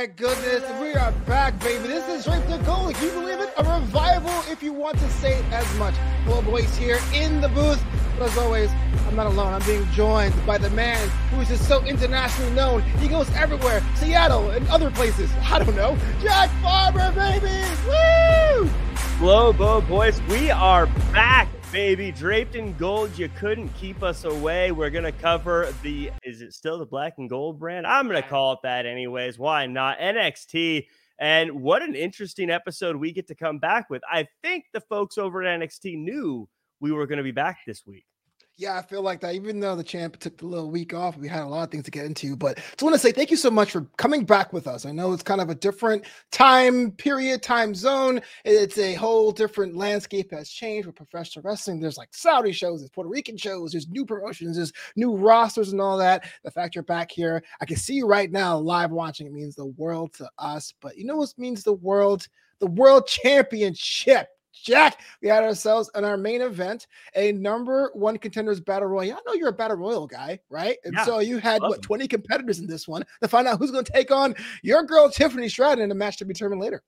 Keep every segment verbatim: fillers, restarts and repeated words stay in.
my goodness, we are back, baby. This is Draped in Gold. Can you believe it? A revival, if you want to say it as much. Flo Boyce here in the booth. But as always, I'm not alone. I'm being joined by the man who is just so internationally known. He goes everywhere, Seattle and other places. I don't know. Jack Farber, baby! Woo! Flo Boyce, we are back, baby. Draped in Gold. You couldn't keep us away. We're going to cover the, is it still the black and gold brand? I'm going to call it that anyways. Why not? N X T. And what an interesting episode we get to come back with. I think the folks over at N X T knew we were going to be back this week. Yeah, I feel like that. Even though the champ took the little week off, we had a lot of things to get into. But I just want to say thank you so much for coming back with us. I know it's kind of a different time period, time zone. It's a whole different landscape has changed with professional wrestling. There's like Saudi shows, there's Puerto Rican shows, there's new promotions, there's new rosters and all that. The fact you're back here, I can see you right now live watching. It means the world to us. But you know what means the world? The World Championship. Jack, we had ourselves in our main event, a number one contenders battle royal. I know you're a battle royal guy, right? And yeah, so you had what, twenty competitors in this one to find out who's going to take on your girl, Tiffany Stratton, in a match to be determined later.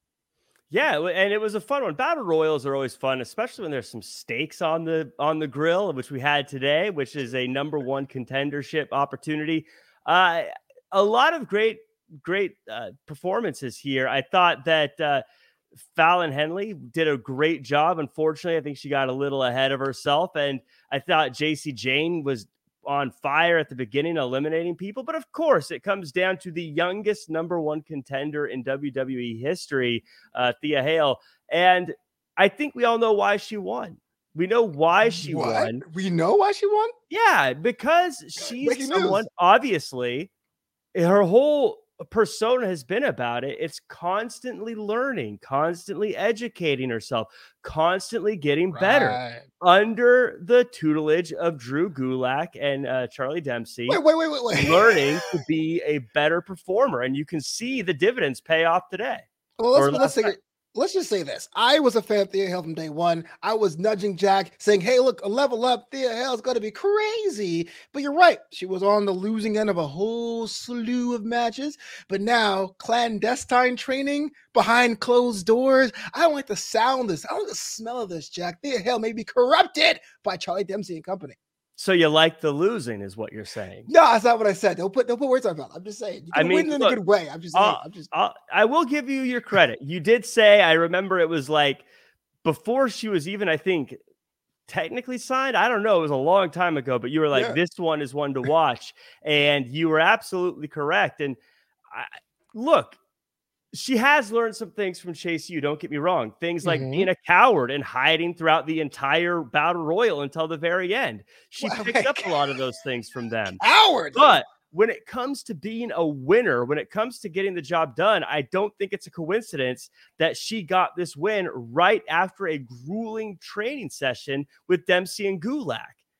Yeah, and it was a fun one. Battle royals are always fun, especially when there's some stakes on the on the grill, which we had today, which is a number one contendership opportunity. Uh, a lot of great, great uh, performances here. I thought that uh, Fallon Henley did a great job. Unfortunately, I think she got a little ahead of herself. And I thought J C Jane was on fire at the beginning, eliminating people. But of course, it comes down to the youngest number one contender in W W E history, uh, Thea Hale. And I think we all know why she won. We know why she what? won. We know why she won? Yeah, because she's Breaking someone, news. Obviously, her whole persona has been about it. It's constantly learning, constantly educating herself, constantly getting right. better under the tutelage of Drew Gulak and uh, Charlie Dempsey. Wait, wait, wait, wait, wait. Learning to be a better performer, and you can see the dividends pay off today. Well, let's, let's say, let's just say this. I was a fan of Thea Hale from day one. I was nudging Jack, saying, hey, look, a level up. Thea Hale is going to be crazy. But you're right. She was on the losing end of a whole slew of matches. But now, clandestine training behind closed doors. I don't like the sound of this. I don't like the smell of this, Jack. Thea Hale may be corrupted by Charlie Dempsey and company. So you like the losing is what you're saying. No, that's not what I said. Don't put don't put words on my mouth. I'm just saying. You can I mean, win in look, a good way. I'm just saying. I'll, I'm just I'll, I will give you your credit. You did say, I remember it was like before she was even, I think, technically signed. I don't know. It was a long time ago, but you were like, yeah. This one is one to watch. And you were absolutely correct. And I, look, she has learned some things from Chase U. Don't get me wrong. Things like mm-hmm. being a coward and hiding throughout the entire battle royal until the very end. She well, picked up God. a lot of those things from them. Coward. But when it comes to being a winner, when it comes to getting the job done, I don't think it's a coincidence that she got this win right after a grueling training session with Dempsey and Gulak.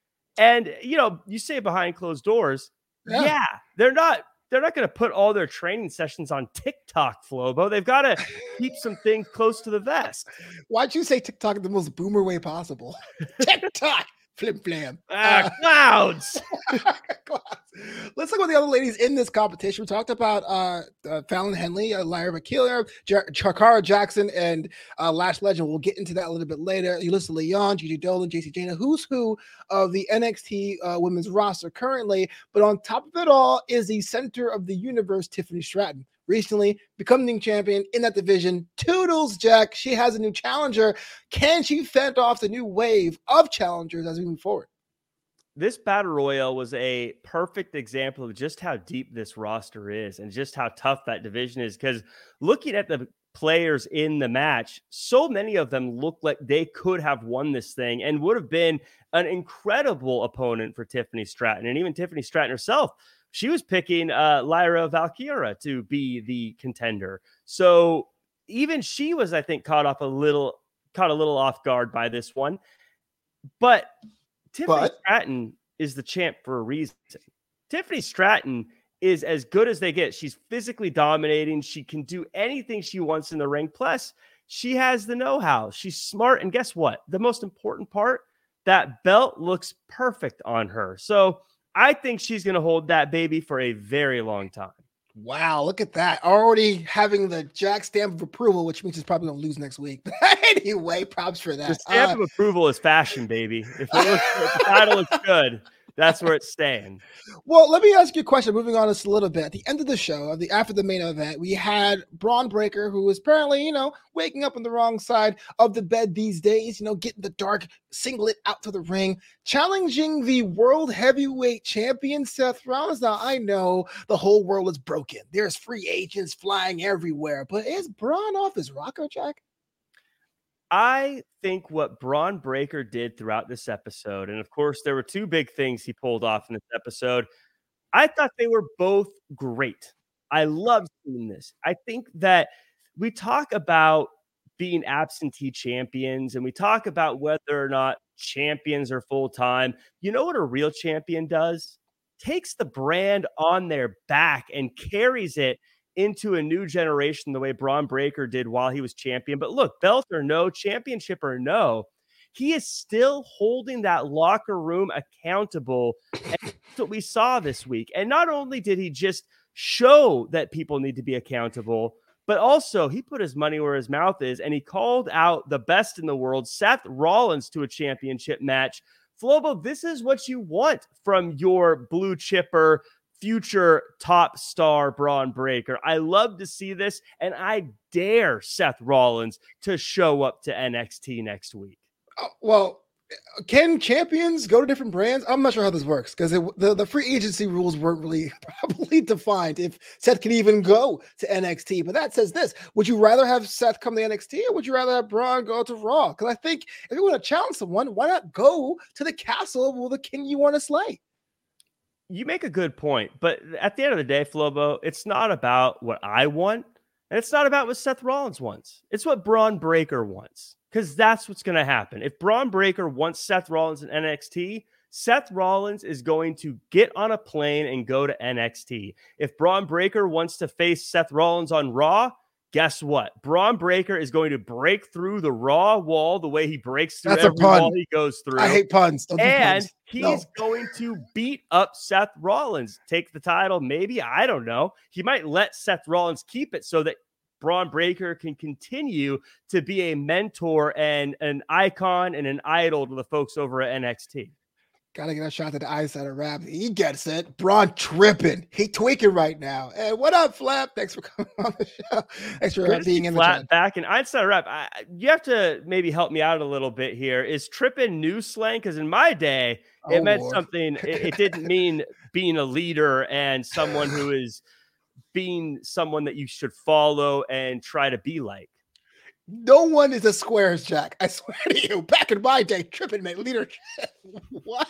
And, you know, you say behind closed doors. Yeah, yeah they're not. They're not going to put all their training sessions on TikTok, Flobo. They've got to keep some things close to the vest. Why'd you say TikTok in the most boomer way possible? TikTok, flim flam. Ah, uh, clouds. Let's look at the other ladies in this competition. We talked about uh, uh, Fallon Henley, uh, Lyra McKeeler, Jar- Chakara Jackson, and uh, Lash Legend. We'll get into that a little bit later. Alyssa Leon, Gigi Dolan, J C Jana, who's who of the N X T uh, women's roster currently. But on top of it all is the center of the universe, Tiffany Stratton. Recently becoming champion in that division. Toodles, Jack. She has a new challenger. Can she fend off the new wave of challengers as we move forward? This battle royal was a perfect example of just how deep this roster is and just how tough that division is. Because looking at the players in the match, so many of them look like they could have won this thing and would have been an incredible opponent for Tiffany Stratton. And even Tiffany Stratton herself, she was picking uh, Lyra Valkyria to be the contender. So even she was, I think, caught up a little, caught a little off guard by this one. But Tiffany but, Stratton is the champ for a reason. Tiffany Stratton is as good as they get. She's physically dominating. She can do anything she wants in the ring. Plus, she has the know-how. She's smart. And guess what? The most important part, that belt looks perfect on her. So I think she's going to hold that baby for a very long time. Wow, look at that. Already having the Jack stamp of approval, which means he's probably going to lose next week. Anyway, props for that. The stamp uh, of approval is fashion, baby. If, it looks, if the title looks good, that's where it's staying. Well, let me ask you a question. Moving on just a little bit. At the end of the show, the after the main event, we had Braun Breaker, who was apparently, you know, waking up on the wrong side of the bed these days, you know, getting the dark singlet out to the ring, challenging the world heavyweight champion Seth Rollins. Now, I know the whole world is broken. There's free agents flying everywhere, but is Braun off his rocker, Jack? I think what Braun Breaker did throughout this episode, and of course, there were two big things he pulled off in this episode. I thought they were both great. I love seeing this. I think that we talk about being absentee champions, and we talk about whether or not champions are full-time. You know what a real champion does? Takes the brand on their back and carries it into a new generation the way Braun Breaker did while he was champion. But look, belt or no, championship or no, he is still holding that locker room accountable. And that's what we saw this week. And not only did he just show that people need to be accountable, but also he put his money where his mouth is, and he called out the best in the world, Seth Rollins, to a championship match. Flobo, this is what you want from your blue chipper, future top star Braun Breaker. I love to see this, and I dare Seth Rollins to show up to N X T next week. Oh, well, can champions go to different brands? I'm not sure how this works because the, the free agency rules weren't really probably defined if Seth can even go to N X T. But that says this: would you rather have Seth come to N X T, or would you rather have Braun go to Raw? Because I think if you want to challenge someone, why not go to the castle of the king you want to slay? You make a good point, but at the end of the day, Flobo, it's not about what I want, and it's not about what Seth Rollins wants. It's what Braun Breaker wants, because that's what's going to happen. If Braun Breaker wants Seth Rollins in N X T, Seth Rollins is going to get on a plane and go to N X T. If Braun Breaker wants to face Seth Rollins on Raw, guess what? Braun Breaker is going to break through the Raw wall the way he breaks through That's every a pun. wall he goes through. I hate puns. Don't and puns. he's No. going to beat up Seth Rollins, take the title. Maybe, I don't know. He might let Seth Rollins keep it so that Braun Breaker can continue to be a mentor and an icon and an idol to the folks over at N X T. Gotta get a shot to the eyeside of Rap. He gets it. Braun tripping. He tweaking right now. Hey, what up, Flap? Thanks for coming on the show. Thanks for uh, being in the chat. Back in Inside Rap, I, you have to maybe help me out a little bit here. Is tripping new slang? Because in my day, it oh, meant Lord. something. It, it didn't mean being a leader and someone who is being someone that you should follow and try to be like. No one is a squares, Jack. I swear to you. Back in my day, tripping meant leadership. What?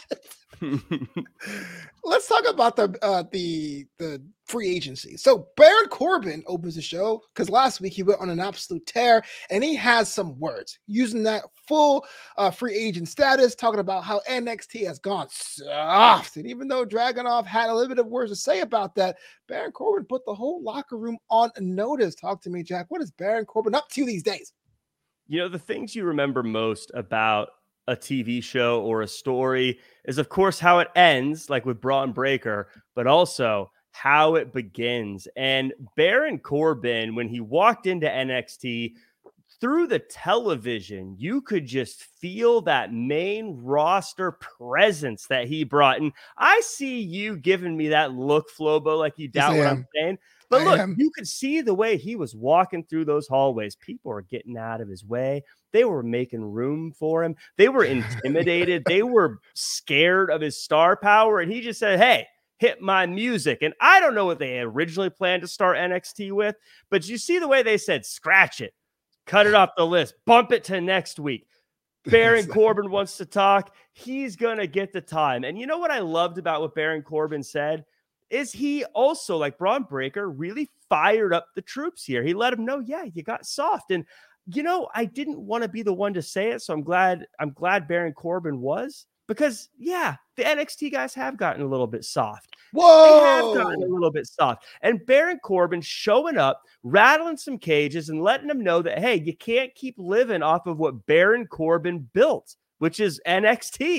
Let's talk about the uh, the the free agency. So Baron Corbin opens the show because last week he went on an absolute tear, and he has some words using that full uh, free agent status, talking about how N X T has gone soft. And even though Dragunov had a little bit of words to say about that, Baron Corbin put the whole locker room on notice. Talk to me, Jack. What is Baron Corbin up to these days? You know, the things you remember most about a T V show or a story is, of course, how it ends, like with Braun Breaker, but also how it begins. And Baron Corbin, when he walked into N X T through the television, you could just feel that main roster presence that he brought. And I see you giving me that look, Flobo, like you doubt yes, what I'm saying. But I look, am. You could see the way he was walking through those hallways. People were getting out of his way. They were making room for him. They were intimidated. They were scared of his star power. And he just said, hey, hit my music. And I don't know what they originally planned to start N X T with, but you see the way they said, scratch it, cut it off the list, bump it to next week. Baron Corbin wants to talk. He's going to get the time. And you know what I loved about what Baron Corbin said? Is he also, like Braun Breaker, really fired up the troops here. He let him know, yeah, you got soft. And, you know, I didn't want to be the one to say it, so I'm glad I'm glad Baron Corbin was. Because, yeah, the N X T guys have gotten a little bit soft. Whoa! They have gotten a little bit soft. And Baron Corbin showing up, rattling some cages, and letting them know that, hey, you can't keep living off of what Baron Corbin built, which is N X T.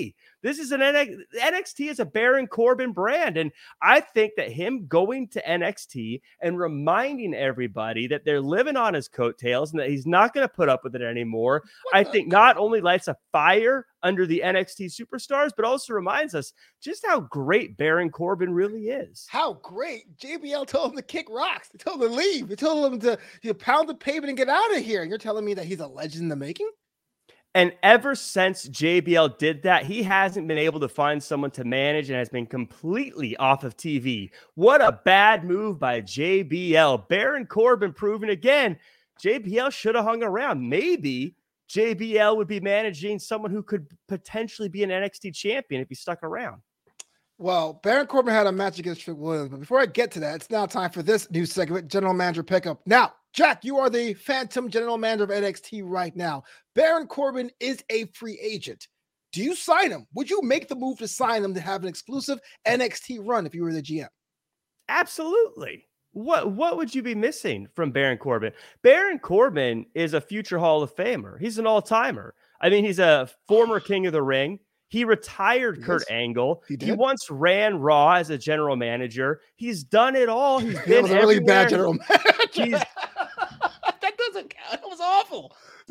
This is an N X T is a Baron Corbin brand. And I think that him going to N X T and reminding everybody that they're living on his coattails and that he's not going to put up with it anymore, what I think not only lights a fire under the N X T superstars, but also reminds us just how great Baron Corbin really is. How great. J B L told him to kick rocks. They told him to leave. They told him to, to pound the pavement and get out of here. You're telling me that he's a legend in the making? And ever since J B L did that, he hasn't been able to find someone to manage and has been completely off of T V. What a bad move by J B L. Baron Corbin proving again, J B L should have hung around. Maybe J B L would be managing someone who could potentially be an N X T champion if he stuck around. Well, Baron Corbin had a match against Trick Williams, but before I get to that, it's now time for this new segment, General Manager Pickup. Now, Jack, you are the Phantom General Manager of N X T right now. Baron Corbin is a free agent. Do you sign him? Would you make the move to sign him to have an exclusive N X T run if you were the G M? Absolutely. What what would you be missing from Baron Corbin? Baron Corbin is a future Hall of Famer. He's an all-timer. I mean, he's a former King of the Ring. He retired he Kurt is. Angle. He, he once ran Raw as a general manager. He's done it all. He's been was a really bad general manager. He's, that doesn't count. It was awful.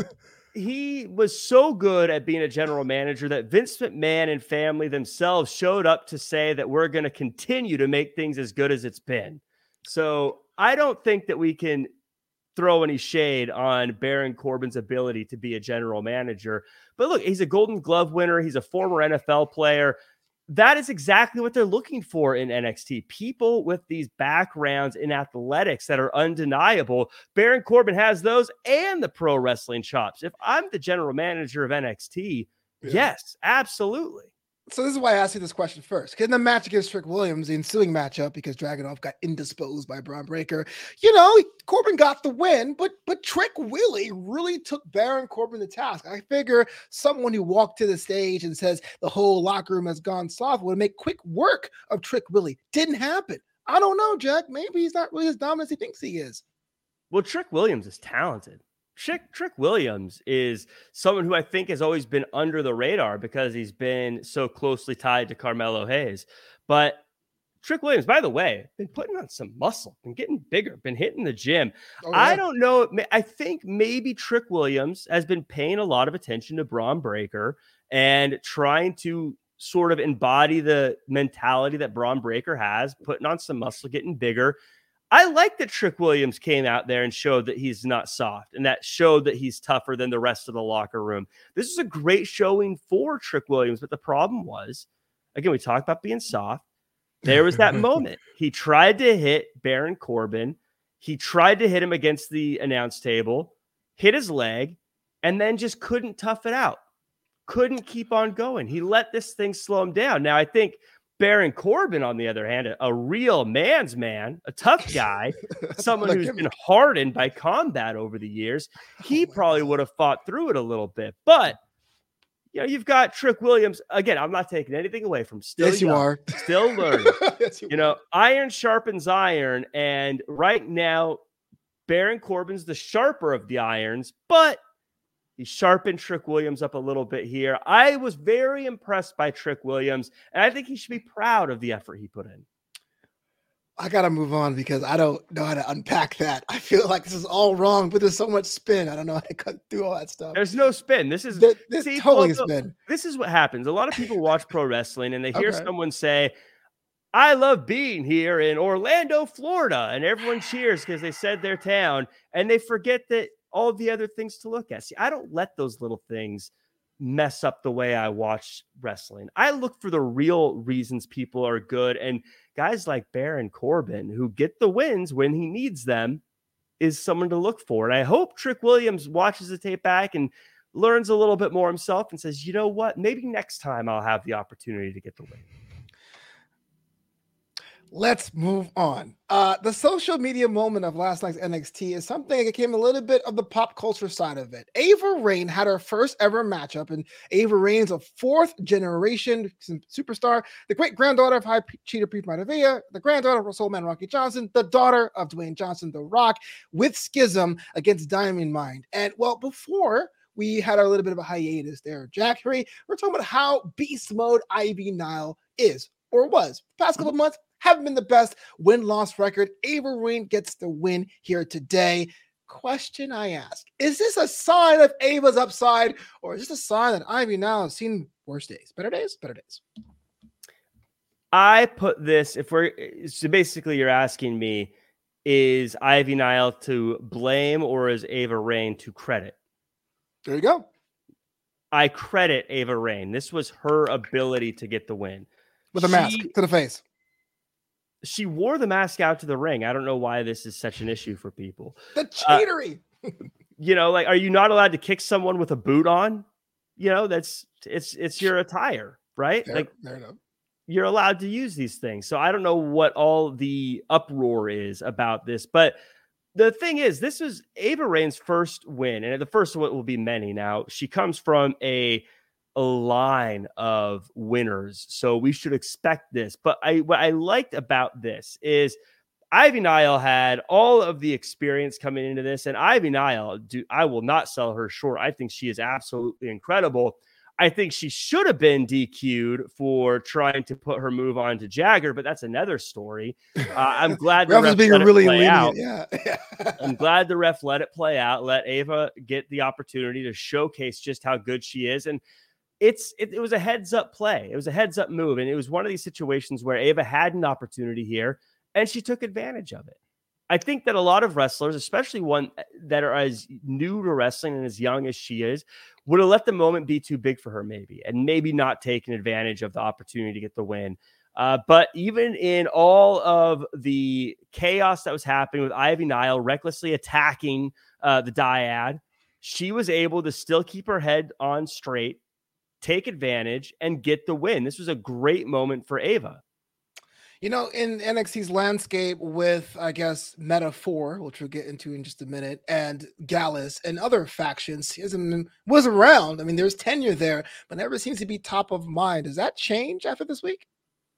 He was so good at being a general manager that Vince McMahon and family themselves showed up to say that we're going to continue to make things as good as it's been. So I don't think that we can throw any shade on Baron Corbin's ability to be a general manager. But look, he's a Golden Glove winner. He's a former N F L player. That is exactly what they're looking for in N X T. People with these backgrounds in athletics that are undeniable. Baron Corbin has those and the pro wrestling chops. If I'm the general manager of N X T, yeah. yes, absolutely. So this is why I asked you this question first. In the match against Trick Williams, the ensuing matchup, because Dragunov got indisposed by Bron Breakker, you know, Corbin got the win, but but Trick Willie really took Baron Corbin to task. I figure someone who walked to the stage and says the whole locker room has gone soft would make quick work of Trick Willie. Didn't happen. I don't know, Jack. Maybe he's not really as dominant as he thinks he is. Well, Trick Williams is talented. Trick, Trick Williams is someone who I think has always been under the radar because he's been so closely tied to Carmelo Hayes. But Trick Williams, by the way, been putting on some muscle, been getting bigger, been hitting the gym. Oh, yeah. I don't know. I think maybe Trick Williams has been paying a lot of attention to Bron Breakker and trying to sort of embody the mentality that Bron Breakker has, putting on some muscle, getting bigger. I like that Trick Williams came out there and showed that he's not soft and that showed that he's tougher than the rest of the locker room. This is a great showing for Trick Williams, but the problem was, again, we talked about being soft. There was that moment. He tried to hit Baron Corbin. He tried to hit him against the announce table, hit his leg, and then just couldn't tough it out. Couldn't keep on going. He let this thing slow him down. Now, I think Baron Corbin, on the other hand, a, a real man's man, a tough guy, someone who's been hardened by combat over the years, he oh probably God. would have fought through it a little bit. But, you know, you've got Trick Williams. Again, I'm not taking anything away from still Yes, young, you are. Still learning. yes, you, you know, iron sharpens iron. And right now, Baron Corbin's the sharper of the irons, but he sharpened Trick Williams up a little bit here. I was very impressed by Trick Williams, and I think he should be proud of the effort he put in. I got to move on because I don't know how to unpack that. I feel like this is all wrong, but there's so much spin. I don't know how to cut through all that stuff. There's no spin. This is the, this see, totally well, spin. This is what happens. A lot of people watch pro wrestling, and they hear okay. someone say, I love being here in Orlando, Florida, and everyone cheers because they said their town, and they forget that all of the other things to look at. See, I don't let those little things mess up the way I watch wrestling. I look for the real reasons people are good. And guys like Baron Corbin, who get the wins when he needs them, is someone to look for. And I hope Trick Williams watches the tape back and learns a little bit more himself and says, you know what, maybe next time I'll have the opportunity to get the win. Let's move on. Uh, the social media moment of last night's N X T is something that became a little bit of the pop culture side of it. Ava Raine had her first ever matchup, and Ava Raine's a fourth generation superstar, the great granddaughter of High Cheater Priest Maravilla, the granddaughter of Soulman Rocky Johnson, the daughter of Dwayne Johnson, The Rock, with Schism against Diamond Mine. And well, before we had a little bit of a hiatus there. Jack, Harry, we're talking about how beast mode Ivy Nile is or was. The past couple of months haven't been the best win-loss record. Ava Raine gets the win here today. Question I ask, is this a sign of Ava's upside, or is this a sign that Ivy Nile has seen worse days, better days, better days? I put this, if we're, so basically you're asking me, is Ivy Nile to blame or is Ava Raine to credit? There you go. I credit Ava Raine. This was her ability to get the win. With a she, mask to the face. She wore the mask out to the ring. I don't know why this is such an issue for people. The cheatery. Uh, you know, like, are you not allowed to kick someone with a boot on? You know, that's, it's, it's your attire, right? Fair, like, fair enough. You're allowed to use these things. So I don't know what all the uproar is about this, but the thing is, this is Ava Raine's first win, and the first one will be many. Now, she comes from a, a line of winners, so we should expect this. But I, what I liked about this is Ivy Nile had all of the experience coming into this, and Ivy Nile, do, I will not sell her short. I think she is absolutely incredible. I think she should have been D Q'd for trying to put her move on to Jagger, but that's another story. Uh, I'm glad the ref being let really it play out. Yeah. I'm glad the ref let it play out, let Ava get the opportunity to showcase just how good she is. And it's it, it was a heads up play. It was a heads up move. And it was one of these situations where Ava had an opportunity here and she took advantage of it. I think that a lot of wrestlers, especially one that are as new to wrestling and as young as she is, would have let the moment be too big for her maybe, and maybe not taken advantage of the opportunity to get the win. Uh, but even in all of the chaos that was happening with Ivy Nile recklessly attacking uh, the dyad, she was able to still keep her head on straight, take advantage, and get the win. This was a great moment for Ava. You know, in N X T's landscape with, I guess, Metaphor, which we'll get into in just a minute, and Gallus and other factions, he hasn't, was around. I mean, there's tenure there, but never seems to be top of mind. Does that change after this week?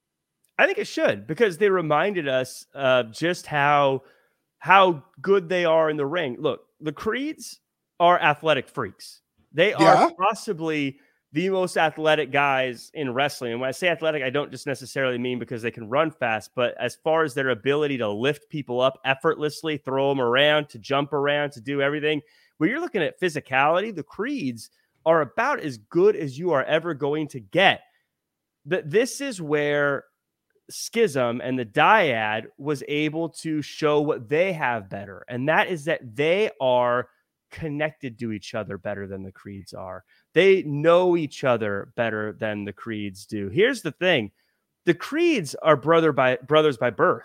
I think it should, because they reminded us uh, just how, how good they are in the ring. Look, the Creeds are athletic freaks. They yeah. are possibly the most athletic guys in wrestling. And when I say athletic, I don't just necessarily mean because they can run fast, but as far as their ability to lift people up effortlessly, throw them around, to jump around, to do everything. When you're looking at physicality, the Creeds are about as good as you are ever going to get. But this is where Schism and the Dyad was able to show what they have better. And that is that they are connected to each other better than the Creeds are. They know each other better than the Creeds do. Here's the thing. The Creeds are brother by brothers by birth.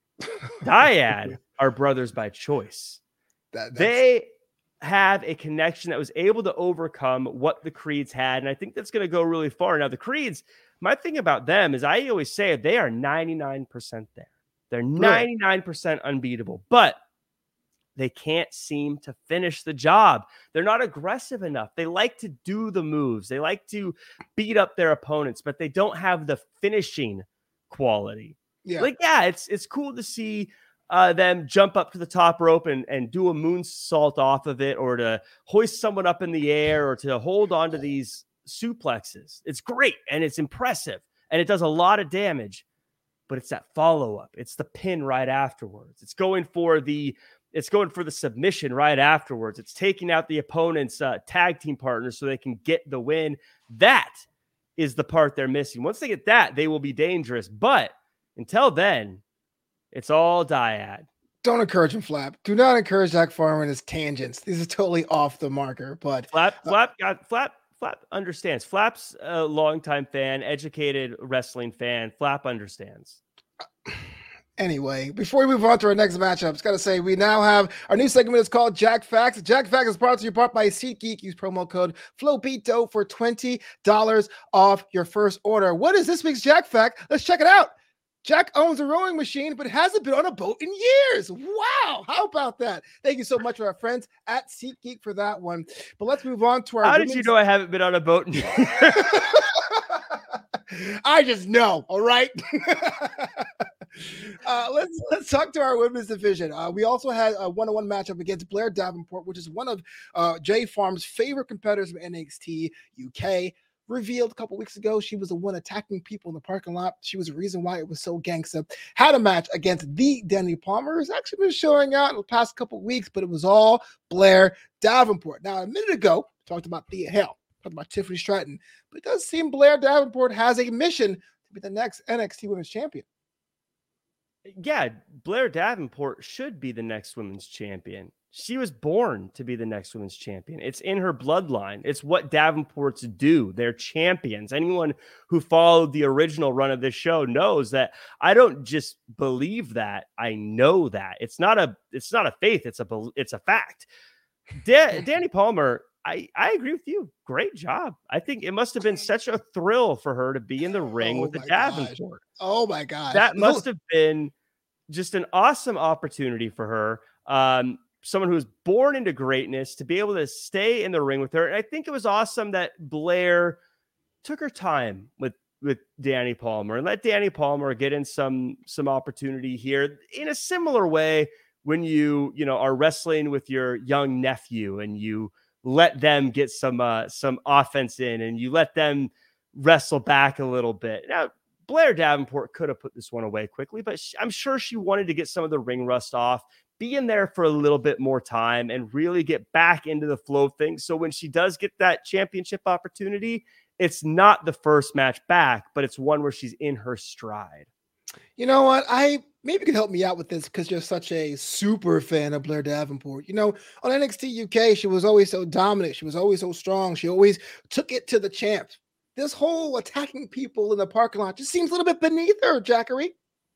Dyad are brothers by choice. That, they have a connection that was able to overcome what the Creeds had. And I think that's going to go really far. Now, the Creeds, my thing about them is I always say they are ninety-nine percent there. They're ninety-nine percent unbeatable. But they can't seem to finish the job. They're not aggressive enough. They like to do the moves. They like to beat up their opponents, but they don't have the finishing quality. Yeah. Like, yeah, it's it's cool to see uh, them jump up to the top rope and, and do a moonsault off of it, or to hoist someone up in the air, or to hold on to these suplexes. It's great, and it's impressive, and it does a lot of damage, but it's that follow-up. It's the pin right afterwards. It's going for the It's going for the submission right afterwards. It's taking out the opponent's uh, tag team partners so they can get the win. That is the part they're missing. Once they get that, they will be dangerous. But until then, it's all Dyad. Don't encourage him, Flap. Do not encourage Jack Farmer and his tangents. These are totally off the marker. But Flap, uh, Flap, got Flap. Flap understands. Flap's a longtime fan, educated wrestling fan. Flap understands. Anyway, before we move on to our next matchup, it's got to say we now have our new segment. It's called Jack Facts. Jack Facts is brought to you part by SeatGeek. Use promo code FLOBITO for twenty dollars off your first order. What is this week's Jack Fact? Let's check it out. Jack owns a rowing machine, but hasn't been on a boat in years. Wow. How about that? Thank you so much to our friends at SeatGeek for that one. But let's move on to our. How women's... did you know I haven't been on a boat in years? I just know. All right. Uh, let's let's talk to our women's division. Uh, we also had a one-on-one matchup against Blair Davenport, which is one of uh, Jay Farm's favorite competitors from N X T U K. Revealed a couple weeks ago, she was the one attacking people in the parking lot. She was the reason why it was so gangsta. Had a match against the Danny Palmer, who's actually been showing out in the past couple weeks, but it was all Blair Davenport. Now, a minute ago, we talked about Thea Hale, talked about Tiffany Stratton, but it does seem Blair Davenport has a mission to be the next N X T Women's Champion. Yeah, Blair Davenport should be the next women's champion. She was born to be the next women's champion. It's in her bloodline. It's what Davenports do. They're champions. Anyone who followed the original run of this show knows that I don't just believe that. I know that. It's not a it's not a faith. It's a it's a fact. Da- Danny Palmer, I, I agree with you. Great job. I think it must have been such a thrill for her to be in the ring oh with the Davenport. Gosh. Oh my gosh. That must have been just an awesome opportunity for her. Um, someone who was born into greatness to be able to stay in the ring with her. And I think it was awesome that Blair took her time with, with Danny Palmer and let Danny Palmer get in some, some opportunity here in a similar way when you, you know, are wrestling with your young nephew and you let them get some, uh, some offense in and you let them wrestle back a little bit. Now, Blair Davenport could have put this one away quickly, but she, I'm sure she wanted to get some of the ring rust off, be in there for a little bit more time and really get back into the flow of things. So when she does get that championship opportunity, it's not the first match back, but it's one where she's in her stride. You know what? I maybe you could help me out with this because you're such a super fan of Blair Davenport. You know, on N X T U K, she was always so dominant. She was always so strong. She always took it to the champs. This whole attacking people in the parking lot just seems a little bit beneath her, Jackery.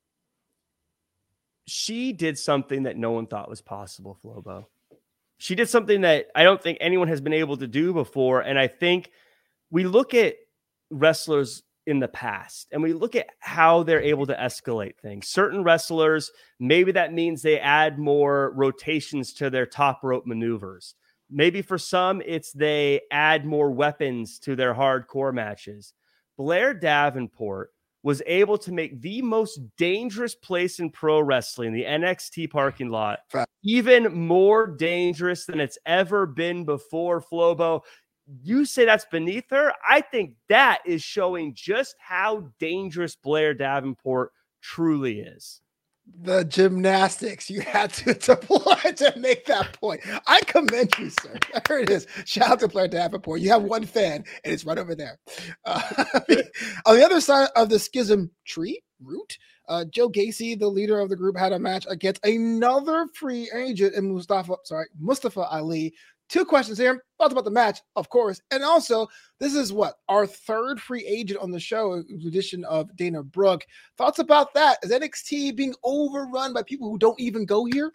She did something that no one thought was possible, Flobo. She did something that I don't think anyone has been able to do before. And I think we look at wrestlers in the past and we look at how they're able to escalate things. Certain wrestlers, maybe that means they add more rotations to their top rope maneuvers. Maybe for some, it's they add more weapons to their hardcore matches. Blair Davenport was able to make the most dangerous place in pro wrestling, the N X T parking lot, even more dangerous than it's ever been before, Flobo. You say that's beneath her? I think that is showing just how dangerous Blair Davenport truly is. The gymnastics you had to deploy to make that point. I commend you, sir. There it is. Shout out to Blair Davenport. You have one fan, and it's right over there. Uh, on the other side of the schism tree root, uh, Joe Gacy, the leader of the group, had a match against another free agent in Mustafa. Sorry, Mustafa Ali. Two questions here. Thoughts about the match, of course. And also, this is what? Our third free agent on the show, in addition of Dana Brooke. Thoughts about that? Is N X T being overrun by people who don't even go here?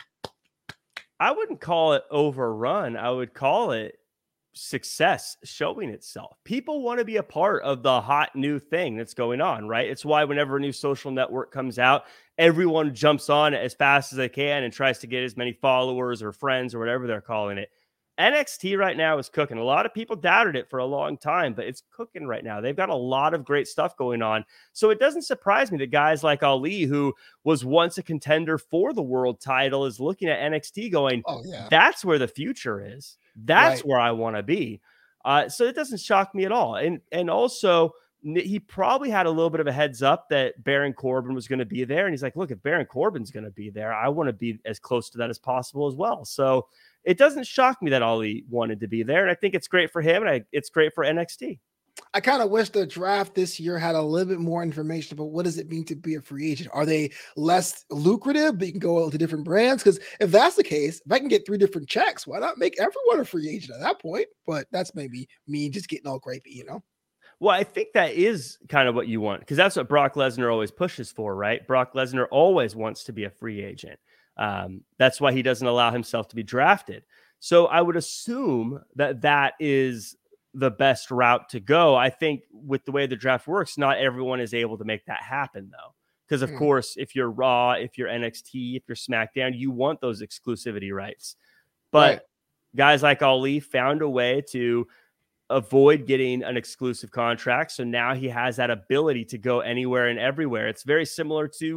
I wouldn't call it overrun. I would call it success showing itself. People want to be a part of the hot new thing that's going on, right? It's why whenever a new social network comes out, everyone jumps on it as fast as they can and tries to get as many followers or friends or whatever they're calling it. N X T right now is cooking. A lot of people doubted it for a long time, but it's cooking right now. They've got a lot of great stuff going on. So it doesn't surprise me that guys like Ali, who was once a contender for the world title, is looking at N X T going, oh, yeah. That's where the future is. That's right. Where I want to be. Uh, so it doesn't shock me at all. And, and also, he probably had a little bit of a heads up that Baron Corbin was going to be there. And he's like, look, if Baron Corbin's going to be there, I want to be as close to that as possible as well. So it doesn't shock me that Ali wanted to be there. And I think it's great for him. And I, it's great for N X T. I kind of wish the draft this year had a little bit more information about what does it mean to be a free agent. Are they less lucrative, but you can go to different brands? Because if that's the case, if I can get three different checks, why not make everyone a free agent at that point? But that's maybe me just getting all grapey, you know? Well, I think that is kind of what you want, because that's what Brock Lesnar always pushes for, right? Brock Lesnar always wants to be a free agent. Um, that's why he doesn't allow himself to be drafted. So I would assume that that is the best route to go. I think with the way the draft works, not everyone is able to make that happen, though. Because, of mm. course, if you're Raw, if you're N X T, if you're SmackDown, you want those exclusivity rights. But right. guys like Ali found a way to avoid getting an exclusive contract. So now he has that ability to go anywhere and everywhere. It's very similar to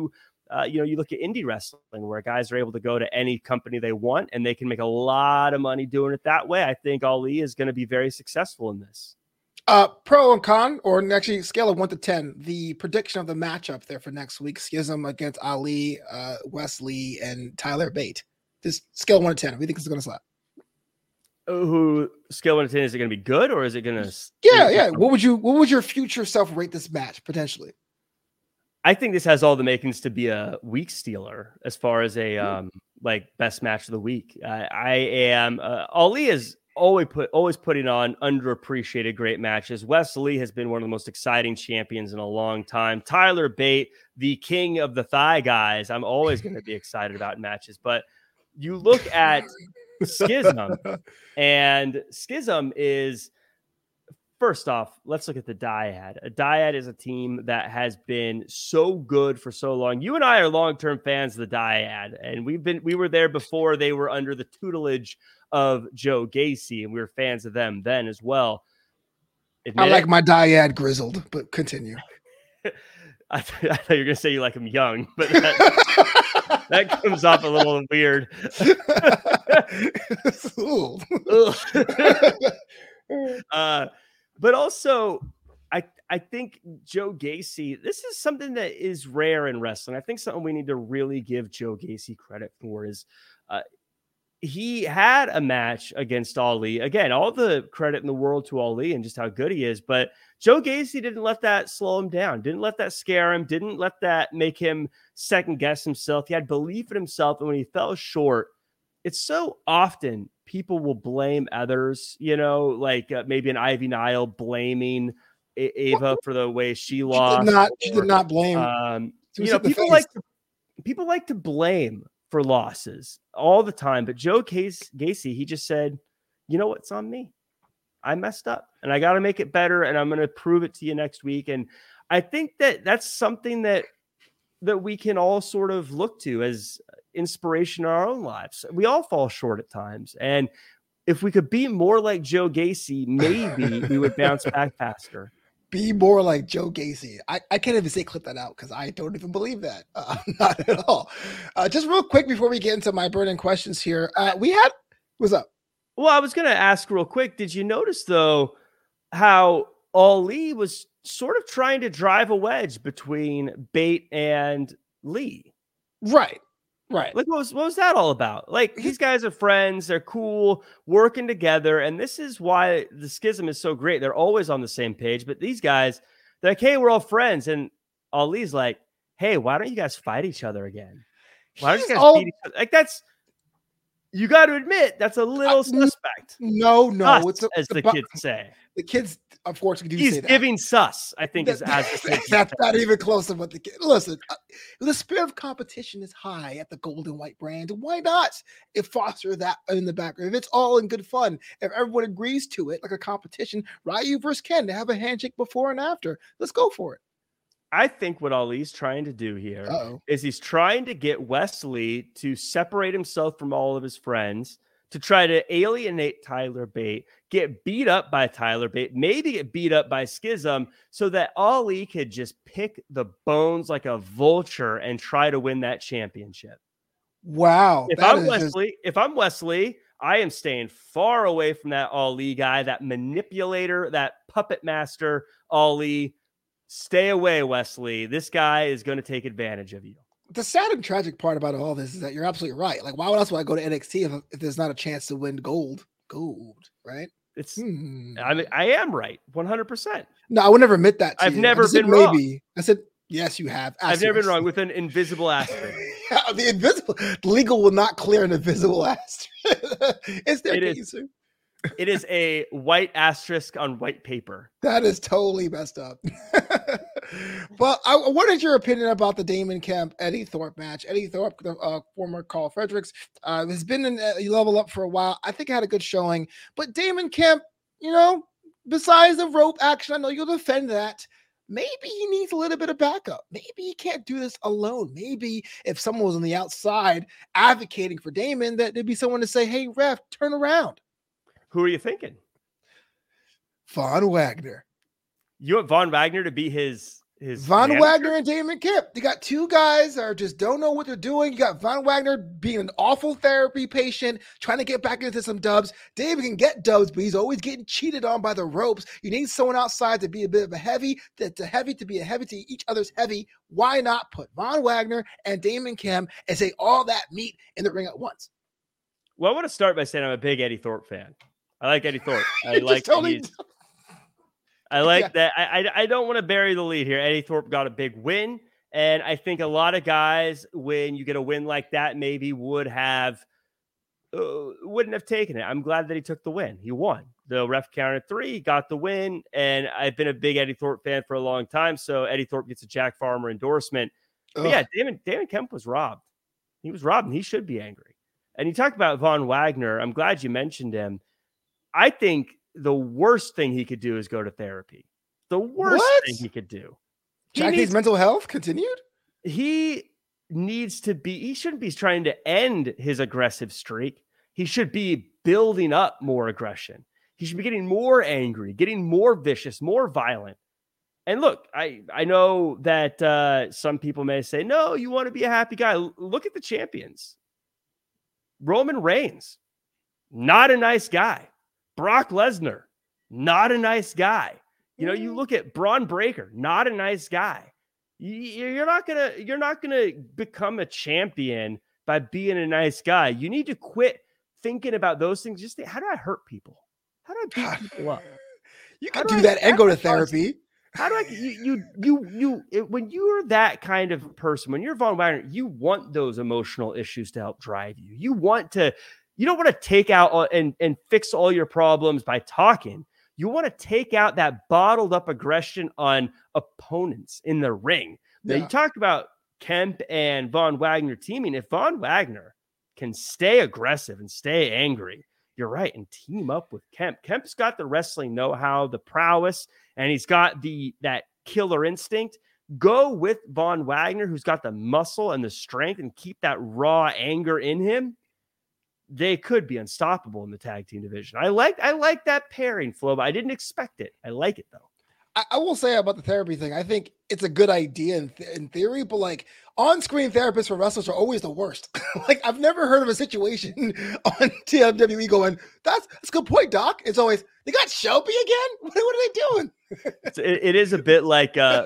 uh, you know, you look at indie wrestling where guys are able to go to any company they want and they can make a lot of money doing it that way. I think Ali is going to be very successful in this. Uh, pro and con, or actually scale of one to ten, the prediction of the matchup there for next week: Schism against Ali, uh, Wesley, and Tyler Bate. This scale one to ten. We think it's going to slap. Who scale one to ten? Is it going to be good or is it going to? Yeah, yeah. What would you? What would your future self rate this match potentially? I think this has all the makings to be a week stealer as far as a um, like best match of the week. Uh, I am uh, Ali is. Always put always putting on underappreciated great matches. Wesley has been one of the most exciting champions in a long time. Tyler Bate, the king of the thigh guys. I'm always going to be excited about matches. But you look at Schism, and Schism is, first off, let's look at the Dyad. A Dyad is a team that has been so good for so long. You and I are long-term fans of the Dyad, and we've been we were there before they were under the tutelage of Joe Gacy, and we were fans of them then as well. Admit I like it. my Dyad grizzled, but continue. I, th- I thought you were going to say you like them young, but that, that comes off a little weird. uh, but also, I I think Joe Gacy, this is something that is rare in wrestling. I think something we need to really give Joe Gacy credit for is uh, he had a match against Ali. Again, all the credit in the world to Ali and just how good he is. But Joe Gacy didn't let that slow him down, didn't let that scare him, didn't let that make him second guess himself. He had belief in himself. And when he fell short, it's so often people will blame others, you know, like uh, maybe an Ivy Nile blaming a- Ava for the way she lost. She did not, or, she did not blame. Um, you know, people like, to, people like to blame for losses all the time. But Joe Case, Gacy, he just said, you know what? It's on me. I messed up and I got to make it better. And I'm going to prove it to you next week. And I think that that's something that, that we can all sort of look to as inspiration in our own lives. We all fall short at times. And if we could be more like Joe Gacy, maybe we would bounce back faster. Be more like Joe Gacy. I, I can't even say clip that out because I don't even believe that. Uh, not at all. Uh, just real quick before we get into my burning questions here. Uh, we had, what's up? Well, I was going to ask real quick. Did you notice though, how Ali was sort of trying to drive a wedge between Bate and Lee? Right. Right. Like, what was, what was that all about? Like, these guys are friends. They're cool, working together. And this is why the Schism is so great. They're always on the same page. But these guys, they're like, hey, we're all friends. And Ali's like, hey, why don't you guys fight each other again? Why don't you guys all... beat each other? Like, that's, you got to admit, that's a little uh, suspect. No, no. Sus, it's a, as the bu- kids say. The kids, unfortunately, do He's say that. giving sus, I think, is as the kids That's say. not even close to what the kid. Listen, uh, the spirit of competition is high at the Golden White brand. Why not if foster that in the background? If it's all in good fun, if everyone agrees to it, like a competition, Ryu versus Ken, to have a handshake before and after. Let's go for it. I think what Ali's trying to do here Uh-oh. is he's trying to get Wesley to separate himself from all of his friends, to try to alienate Tyler Bate, get beat up by Tyler Bate, maybe get beat up by Schism, so that Ali could just pick the bones like a vulture and try to win that championship. Wow. If I'm Wesley, just... if I'm Wesley, I am staying far away from that Ali guy, that manipulator, that puppet master Ali. Stay away, Wesley. This guy is going to take advantage of you. The sad and tragic part about all this is that you're absolutely right. Like, why else would I go to N X T if, if there's not a chance to win gold? Gold, right? It's. Hmm. I mean, I am right, one hundred percent. No, I would never admit that. To I've you. never I been maybe. wrong. I said yes, you have. Asterisk. I've never been wrong with an invisible asterisk. Yeah, the invisible legal will not clear an invisible asterisk. It's their it case. Is, it is a white asterisk on white paper. That is totally messed up. Well, I, what is your opinion about the Damon Kemp Eddie Thorpe match? Eddie Thorpe, the uh, former Carl Fredericks, uh, has been in a level up for a while. I think I had a good showing, but Damon Kemp, you know, besides the rope action, I know you'll defend that. Maybe he needs a little bit of backup. Maybe he can't do this alone. Maybe if someone was on the outside advocating for Damon, that there'd be someone to say, "Hey, ref, turn around." Who are you thinking? Von Wagner. You want Von Wagner to be his his Von manager? Wagner and Damon Kemp. You got two guys that are just don't know what they're doing. You got Von Wagner being an awful therapy patient, trying to get back into some dubs. David can get dubs, but he's always getting cheated on by the ropes. You need someone outside to be a bit of a heavy, that's a heavy to be a heavy to each other's heavy. Why not put Von Wagner and Damon Kemp and say all that meat in the ring at once? Well, I want to start by saying I'm a big Eddie Thorpe fan. I like Eddie Thorpe. I like totally... I like yeah. that. I, I I don't want to bury the lead here. Eddie Thorpe got a big win. And I think a lot of guys, when you get a win like that, maybe would have, uh, wouldn't have taken it. I'm glad that he took the win. He won. The ref counted three, got the win. And I've been a big Eddie Thorpe fan for a long time. So Eddie Thorpe gets a Jack Farmer endorsement. But yeah, Damon, Damon Kemp was robbed. He was robbed and he should be angry. And you talked about Von Wagner. I'm glad you mentioned him. I think the worst thing he could do is go to therapy. The worst what? thing he could do. Jackie's mental health continued? He needs to be, he shouldn't be trying to end his aggressive streak. He should be building up more aggression. He should be getting more angry, getting more vicious, more violent. And look, I, I know that uh, some people may say, no, you want to be a happy guy. L- look at the champions. Roman Reigns, not a nice guy. Brock Lesnar, not a nice guy. You know, you look at Braun Breaker, not a nice guy. You're not gonna, you're not gonna become a champion by being a nice guy. You need to quit thinking about those things. Just think, how do I hurt people? How do I beat people up? You can do I, that and go to therapy. How do I? You, you, you, you. It, when you're that kind of person, when you're Von Wagner, you want those emotional issues to help drive you. You want to. You don't want to take out and, and fix all your problems by talking. You want to take out that bottled up aggression on opponents in the ring. Now, yeah. You talked about Kemp and Von Wagner teaming. If Von Wagner can stay aggressive and stay angry, you're right, and team up with Kemp. Kemp's got the wrestling know-how, the prowess, and he's got the that killer instinct. Go with Von Wagner, who's got the muscle and the strength, and keep that raw anger in him. They could be unstoppable in the tag team division. I like I like that pairing, Flo, but I didn't expect it. I like it, though. I, I will say about the therapy thing, I think it's a good idea in, th- in theory, but like on-screen therapists for wrestlers are always the worst. Like I've never heard of a situation on T W W E going, that's, that's a good point, Doc. It's always, they got Shelby again? What, what are they doing? it, it is a bit like uh,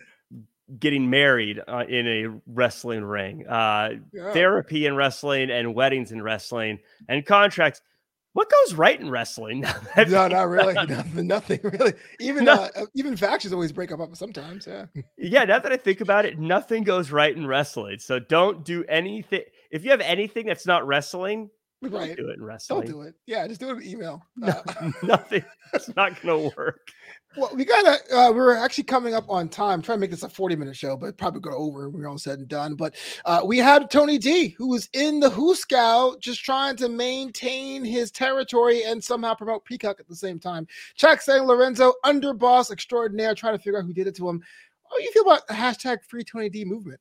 getting married uh, in a wrestling ring, uh, yeah. Therapy in wrestling and weddings in wrestling and contracts. What goes right in wrestling? No, not really. Nothing, nothing really. Even, no. uh, even factions always break up sometimes. Yeah. Yeah. Now that I think about it, nothing goes right in wrestling. So don't do anything. If you have anything that's not wrestling, right. Don't do it in wrestling. Don't do it. Yeah. Just do it with email. No, uh, nothing. It's not going to work. Well, we gotta. Uh, we're actually coming up on time. I'm trying to make this a forty minute show, but probably go over. We're all said and done. But uh, we had Tony D, who was in the Who Scout, just trying to maintain his territory and somehow promote Peacock at the same time. Chuck saying Lorenzo, underboss extraordinaire, trying to figure out who did it to him. How do you feel about the hashtag Free Tony D movement?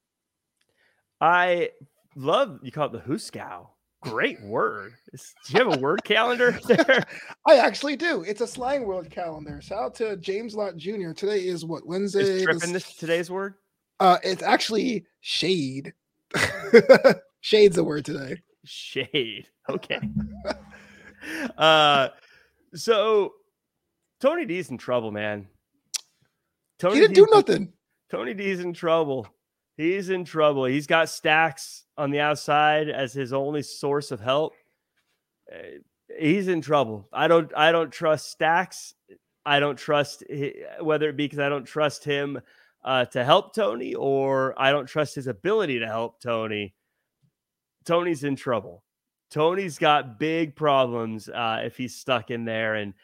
I love you call it the Who Scout. Great word. Do you have a word calendar there? I actually do. It's a slang word calendar. Shout out to James Lott Junior Today is what, Wednesday? Is tripping this today's word? Uh, it's actually shade. Shade's the word today. Shade. Okay. uh, so Tony D's in trouble, man. Tony he didn't D's do nothing. In, Tony D's in trouble. He's in trouble. He's got Stacks on the outside as his only source of help. Uh, he's in trouble. I don't. I don't trust Stacks. I don't trust whether it be because I don't trust him uh, to help Tony, or I don't trust his ability to help Tony. Tony's in trouble. Tony's got big problems uh, if he's stuck in there, and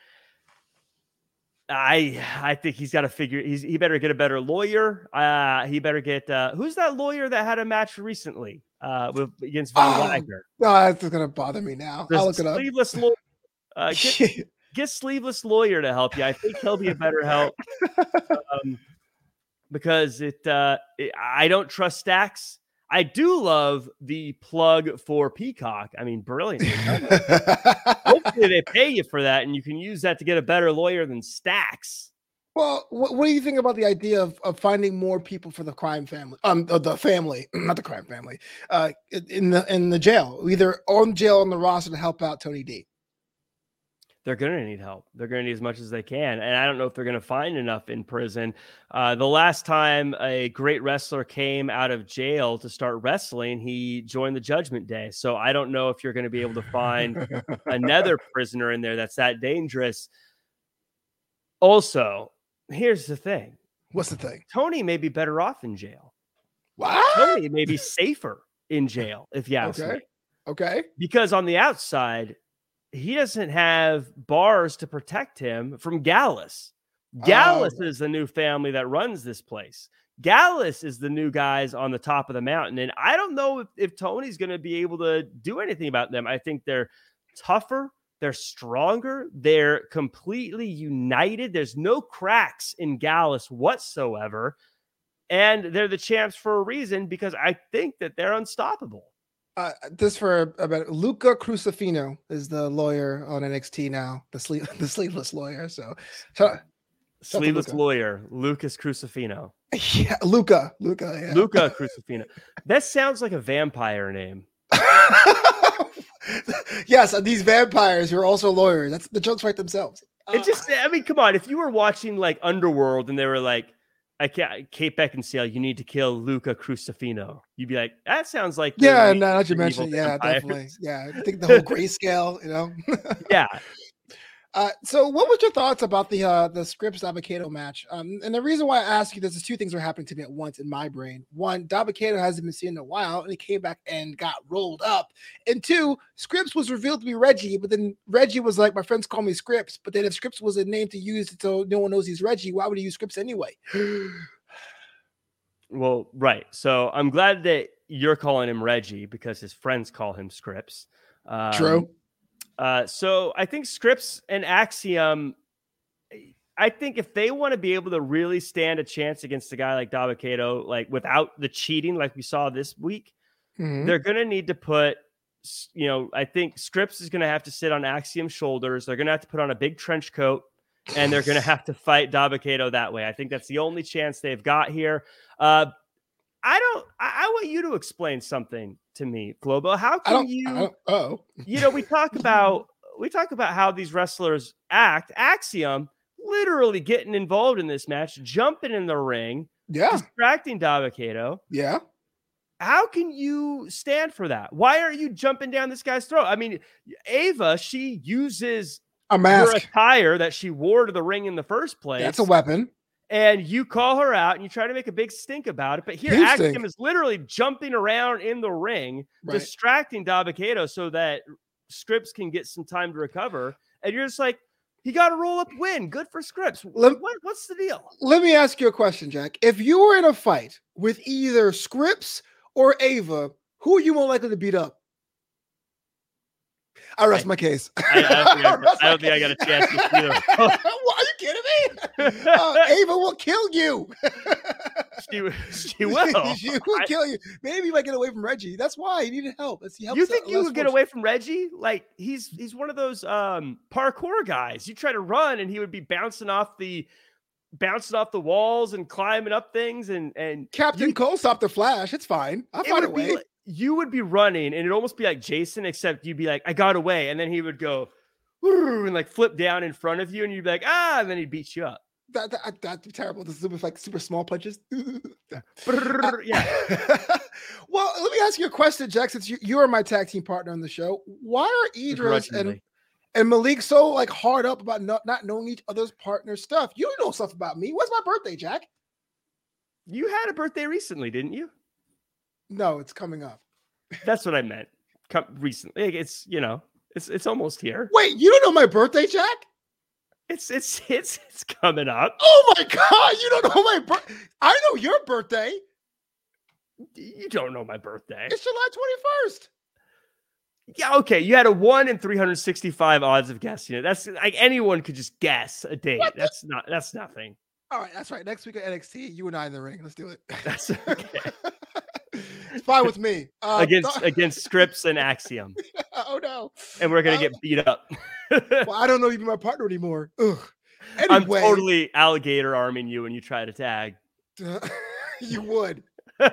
I I think he's got to figure. He's he better get a better lawyer. Uh, he better get uh, who's that lawyer that had a match recently uh, with against Von oh, Wagner? No, that's gonna bother me now. There's I'll look it up. Sleeveless lawyer. Uh, get, get sleeveless lawyer to help you. I think he'll be a better help um, because it, uh, it. I don't trust Stacks. I do love the plug for Peacock. I mean, brilliant. Hopefully they pay you for that and you can use that to get a better lawyer than Stacks. Well, what, what do you think about the idea of, of finding more people for the crime family? Um, the, the family, not the crime family, uh, in the in the jail, either on jail on the roster to help out Tony D. They're going to need help. They're going to need as much as they can. And I don't know if they're going to find enough in prison. Uh, the last time a great wrestler came out of jail to start wrestling, he joined the Judgment Day. So I don't know if you're going to be able to find another prisoner in there that's that dangerous. Also, here's the thing. What's the thing? Tony may be better off in jail. What? Tony may be safer in jail, if you ask okay. me. Okay. Because on the outside, he doesn't have bars to protect him from Gallus. Gallus oh. is the new family that runs this place. Gallus is the new guys on the top of the mountain. And I don't know if, if Tony's going to be able to do anything about them. I think they're tougher. They're stronger. They're completely united. There's no cracks in Gallus whatsoever. And they're the champs for a reason, because I think that they're unstoppable. Uh, this for about Luca Crucifino is the lawyer on N X T now, the sleep, the sleeveless lawyer. So, so sleeveless Luca. lawyer, Lucas Crucifino. Yeah, Luca, Luca, yeah. Luca Crucifino. That sounds like a vampire name. Yes, these vampires who are also lawyers. That's the jokes write themselves. Uh, it just, I mean, come on. If you were watching like Underworld and they were like, I can't, Kate Beckinsale, you need to kill Luca Crucifino, you'd be like, that sounds like yeah, no, not you mentioned, yeah, vampires. Definitely, yeah. I think the whole grayscale, you know, yeah. Uh, so, what was your thoughts about the uh, the Scripps Dabba-Kato match? Um, and the reason why I ask you this is two things are happening to me at once in my brain. One, Dabba-Kato hasn't been seen in a while, and he came back and got rolled up. And two, Scripps was revealed to be Reggie, but then Reggie was like, my friends call me Scripps. But then if Scripps was a name to use so no one knows he's Reggie, why would he use Scripps anyway? Well, right. So I'm glad that you're calling him Reggie because his friends call him Scripps. Um, True. Uh, so I think Scripps and Axiom, I think if they want to be able to really stand a chance against a guy like Dabba-Kato, like without the cheating, like we saw this week, mm-hmm. they're going to need to put, you know, I think Scripps is going to have to sit on Axiom's shoulders. They're going to have to put on a big trench coat, and they're going to have to fight Dabba-Kato that way. I think that's the only chance they've got here. Uh, I don't, I, I want you to explain something to me, Globo. How can you, oh, you know, we talk about, we talk about how these wrestlers act. Axiom literally getting involved in this match, jumping in the ring, yeah, distracting Dabba-Kato. Yeah. How can you stand for that? Why are you jumping down this guy's throat? I mean, Ava, she uses a mask, her attire that she wore to the ring in the first place. That's a weapon. And you call her out and you try to make a big stink about it. But here, Axiom is literally jumping around in the ring, right, distracting Dabba-Kato so that Scripps can get some time to recover. And you're just like, he got a roll-up win. Good for Scripps. Let, what, what's the deal? Let me ask you a question, Jack. If you were in a fight with either Scripps or Ava, who are you more likely to beat up? I rest I, my case. I, I don't think, I, I, I, don't think I got a chance to either. What, are you kidding me? Uh, Ava will kill you. she, she will. She will I, kill you. Maybe you might get away from Reggie. That's why he needed help. That's, he you think you would get away from Reggie? Like he's he's one of those um, parkour guys. You try to run and he would be bouncing off the bouncing off the walls and climbing up things. And and Captain you, Cole stopped the Flash. It's fine. I'll find a way. Like, you would be running and it'd almost be like Jason, except you'd be like, I got away. And then he would go and like flip down in front of you and you'd be like, ah, and then he'd beat you up. That, that That'd be terrible. The super, like super small punches. Yeah. Well, let me ask you a question, Jack, since you, you are my tag team partner on the show. Why are Idris and, and Malik so like hard up about not, not knowing each other's partner stuff? You know stuff about me. What's my birthday, Jack? You had a birthday recently, didn't you? No, it's coming up. That's what I meant. Come recently. It's, you know, it's it's almost here. Wait, you don't know my birthday, Jack? It's it's it's it's coming up. Oh my God, you don't know my birthday. I know your birthday. You don't know my birthday. It's July twenty-first. Yeah, okay. You had a one in three hundred sixty-five odds of guessing it. That's like anyone could just guess a date. What that's the- not that's nothing. All right, that's right. Next week at N X T, you and I in the ring. Let's do it. That's okay. It's fine with me. Uh, against th- against Scripps and Axiom. Oh no! And we're gonna uh, get beat up. Well, I don't know you be my partner anymore. Ugh. I'm Anyway, totally alligator arming you when you try to tag. you would.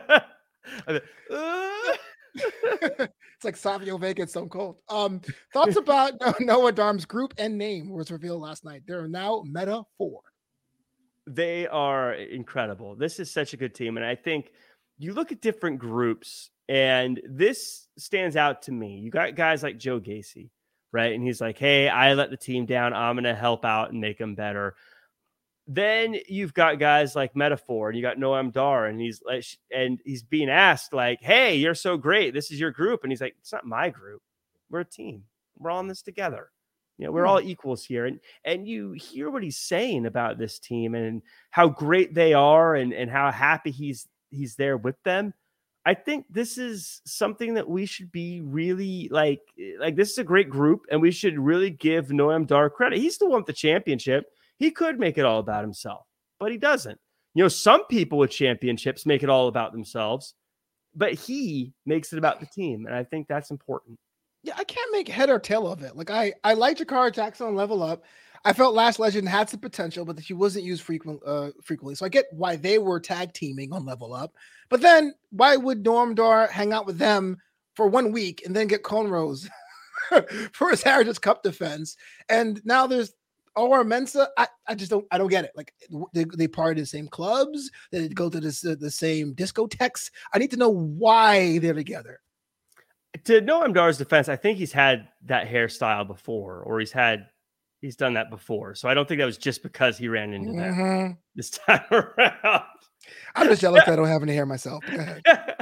I mean, uh... It's like Savio Vega and Stone Cold. Um, thoughts about Noah Darm's group and name was revealed last night. They're now Meta four. They are incredible. This is such a good team. And I think you look at different groups and this stands out to me. You got guys like Joe Gacy, right? And he's like, hey, I let the team down. I'm going to help out and make them better. Then you've got guys like Metaphor and you got Noam Dar and he's like, and he's being asked like, hey, you're so great. This is your group. And he's like, it's not my group. We're a team. We're all in this together. You know, we're all equals here. And, and you hear what he's saying about this team and how great they are and, and how happy he's, he's there with them. I think this is something that we should be really like, like this is a great group and we should really give Noam Dar credit. He's the one with the championship. He could make it all about himself, but he doesn't. You know, some people with championships make it all about themselves, but he makes it about the team. And I think that's important. Yeah, I can't make head or tail of it. Like I, I like Jakara Jackson on Level Up. I felt Last Legend had some potential, but that she wasn't used frequent, uh, frequently. So I get why they were tag teaming on Level Up. But then why would Noam Dar hang out with them for one week and then get cornrows for his Heritage Cup defense? And now there's Aura Mensa. I, I just don't I don't get it. Like they, they part of the same clubs, they go to this, uh, the same discotheques. I need to know why they're together. To Noam Dar's defense, I think he's had that hairstyle before, or he's had he's done that before. So I don't think that was just because he ran into that mm-hmm. this time around. I'm just jealous that I don't have any hair myself. Go ahead.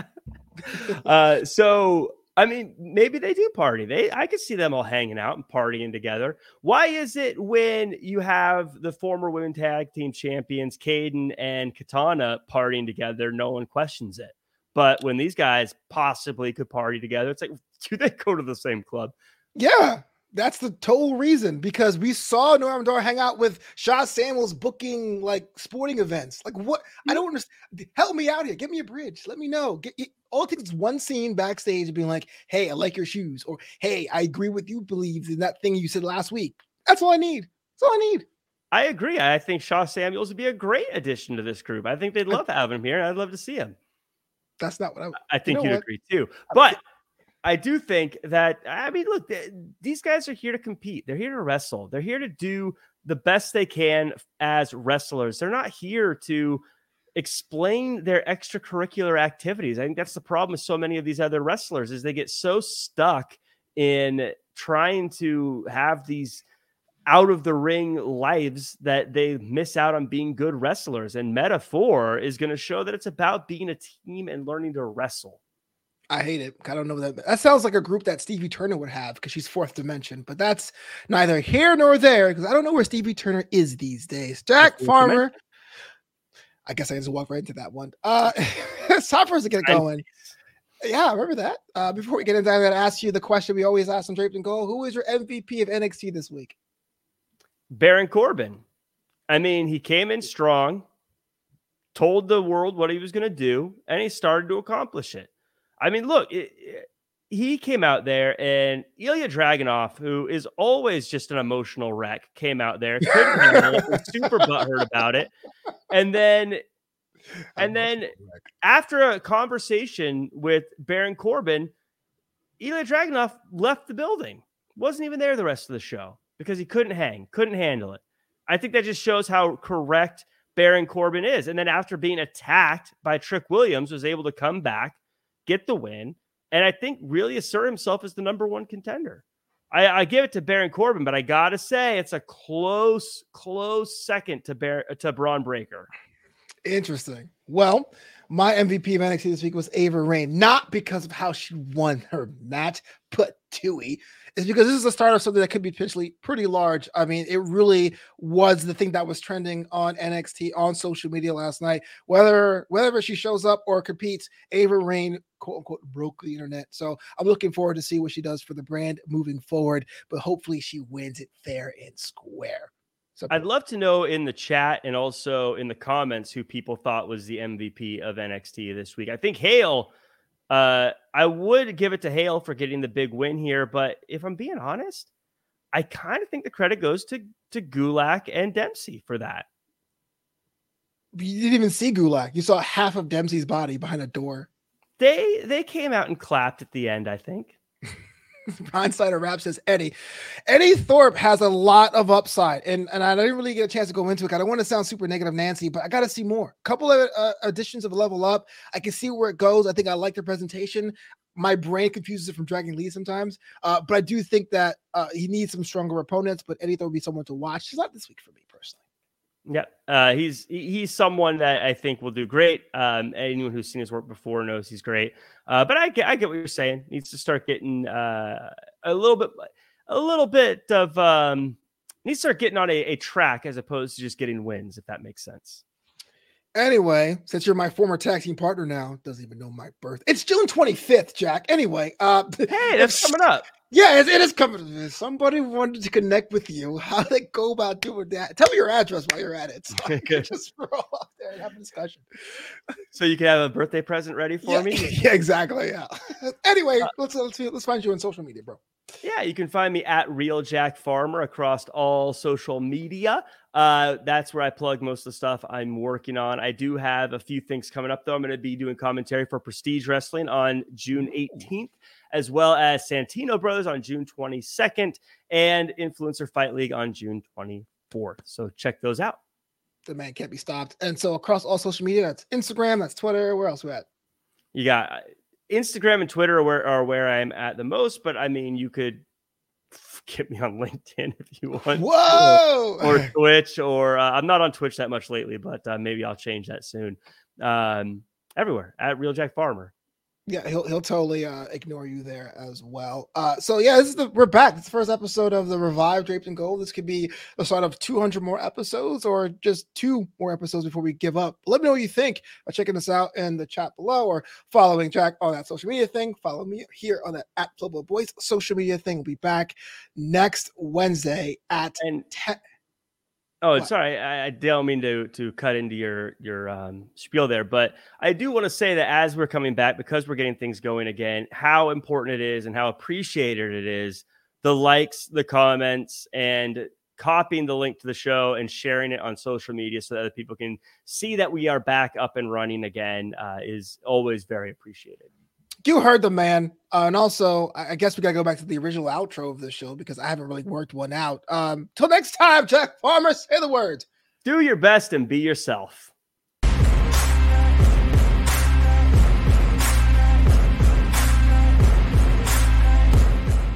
uh, so I mean, maybe they do party. They I could see them all hanging out and partying together. Why is it when you have the former women tag team champions, Caden and Katana, partying together, no one questions it? But when these guys possibly could party together, it's like, do they go to the same club? Yeah, that's the total reason. Because we saw Noam Dar hang out with Shaw Samuels booking like sporting events. Like what? I don't understand. Help me out here. Give me a bridge. Let me know. Get, it, all it takes is one scene backstage being like, hey, I like your shoes. Or, hey, I agree with you, believe in that thing you said last week. That's all I need. That's all I need. I agree. I think Shaw Samuels would be a great addition to this group. I think they'd love I, having him here. I'd love to see him. That's not what I. I think you know you'd what? agree too. But I do think that I mean, look, these guys are here to compete. They're here to wrestle. They're here to do the best they can as wrestlers. They're not here to explain their extracurricular activities. I think that's the problem with so many of these other wrestlers is they get so stuck in trying to have these out of the ring lives that they miss out on being good wrestlers. And Metaphor is going to show that it's about being a team and learning to wrestle. I hate it. I don't know that. That sounds like a group that Stevie Turner would have because she's fourth dimension, but that's neither here nor there because I don't know where Stevie Turner is these days. Jack Farmer. Dimension. I guess I just walk right into that one. Uh, it's time for us to get going. Yeah, I remember that. Uh, before we get into that, I'm going to ask you the question we always ask on Draped and Gold. Who is your M V P of N X T this week? Baron Corbin. I mean, he came in strong, told the world what he was going to do, and he started to accomplish it. I mean, look, it, it, he came out there, and Ilya Dragunov, who is always just an emotional wreck, came out there, couldn't handle it, was super butthurt about it, and then, and then after a conversation with Baron Corbin, Ilya Dragunov left the building, wasn't even there the rest of the show. Because he couldn't hang, couldn't handle it. I think that just shows how correct Baron Corbin is. And then after being attacked by Trick Williams, was able to come back, get the win, and I think really assert himself as the number one contender. I, I give it to Baron Corbin, but I got to say it's a close, close second to, Bar- to Braun Breaker. Interesting. Well, my M V P of N X T this week was Ava Raine, not because of how she won her match, but Tui. It's because this is the start of something that could be potentially pretty large. I mean, it really was the thing that was trending on N X T on social media last night. Whether whether she shows up or competes, Ava Raine, quote unquote, broke the internet. So I'm looking forward to see what she does for the brand moving forward. But hopefully she wins it fair and square. So I'd love to know in the chat and also in the comments who people thought was the M V P of N X T this week. I think Hale. Uh, I would give it to Hale for getting the big win here, but if I'm being honest, I kind of think the credit goes to, to Gulak and Dempsey for that. You didn't even see Gulak. You saw half of Dempsey's body behind a door. They they came out and clapped at the end, I think. Brian Snyder Rap says, Eddie. Eddie Thorpe has a lot of upside. And, and I didn't really get a chance to go into it. I don't want to sound super negative, Nancy, but I got to see more. A couple of uh, additions of Level Up. I can see where it goes. I think I like the presentation. My brain confuses it from Dragon Lee sometimes. Uh, but I do think that uh, he needs some stronger opponents. But Eddie Thorpe would be someone to watch. He's not this week for me personally. Yeah, uh, he's he's someone that I think will do great. Um, anyone who's seen his work before knows he's great. Uh, but I get I get what you're saying. Needs to start getting uh, a little bit, a little bit of um, needs to start getting on a, a track as opposed to just getting wins, if that makes sense. Anyway, since you're my former tag team partner now, doesn't even know my birth. It's June twenty-fifth, Jack. Anyway, uh, hey, that's coming up. Yeah, it, it is coming. If somebody wanted to connect with you, how do they go about doing that? Tell me your address while you're at it. So I can just roll up there and have a discussion. So you can have a birthday present ready for yeah, me? Yeah, exactly. Yeah. Anyway, uh, let's let's let's find you on social media, bro. Yeah, you can find me at Real Jack Farmer across all social media. Uh, that's where I plug most of the stuff I'm working on. I do have a few things coming up, though. I'm going to be doing commentary for Prestige Wrestling on June eighteenth, as well as Santino Brothers on June twenty-second, and Influencer Fight League on June twenty-fourth. So check those out. The man can't be stopped. And so across all social media, that's Instagram, that's Twitter. Where else we at? You got Instagram and Twitter are where, are where I'm at the most, but I mean, you could get me on LinkedIn if you want. Whoa! Or, or Twitch, or uh, I'm not on Twitch that much lately, but uh, maybe I'll change that soon. Um, everywhere at Real Jack Farmer. Yeah, he'll he'll totally uh, ignore you there as well. Uh, so yeah, this is the we're back. It's the first episode of the Revive Draped in Gold. This could be the start of two hundred more episodes, or just two more episodes before we give up. Let me know what you think by checking this out in the chat below, or following Jack on that social media thing. Follow me here on that at Global Boys social media thing. We'll be back next Wednesday at and ten. Oh, what? Sorry, I, I don't mean to to cut into your your um, spiel there, but I do want to say that as we're coming back, because we're getting things going again, how important it is and how appreciated it is, the likes, the comments, and copying the link to the show and sharing it on social media so that other people can see that we are back up and running again uh, is always very appreciated. You heard the man. Uh, and also, I guess we got to go back to the original outro of the show because I haven't really worked one out. Um, till next time, Jack Farmer, say the words. Do your best and be yourself.